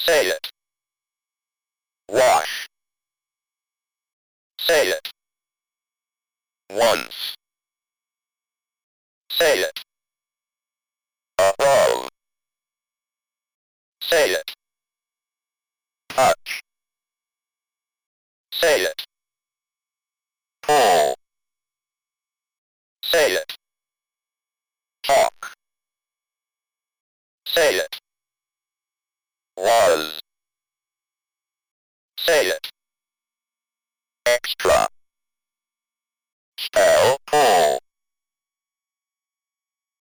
Say it. Wash. Say it. Once. Say it. Above. Say it. Touch. Say it. Pull. Say it. Talk. Say it. Was. Say it. Extra.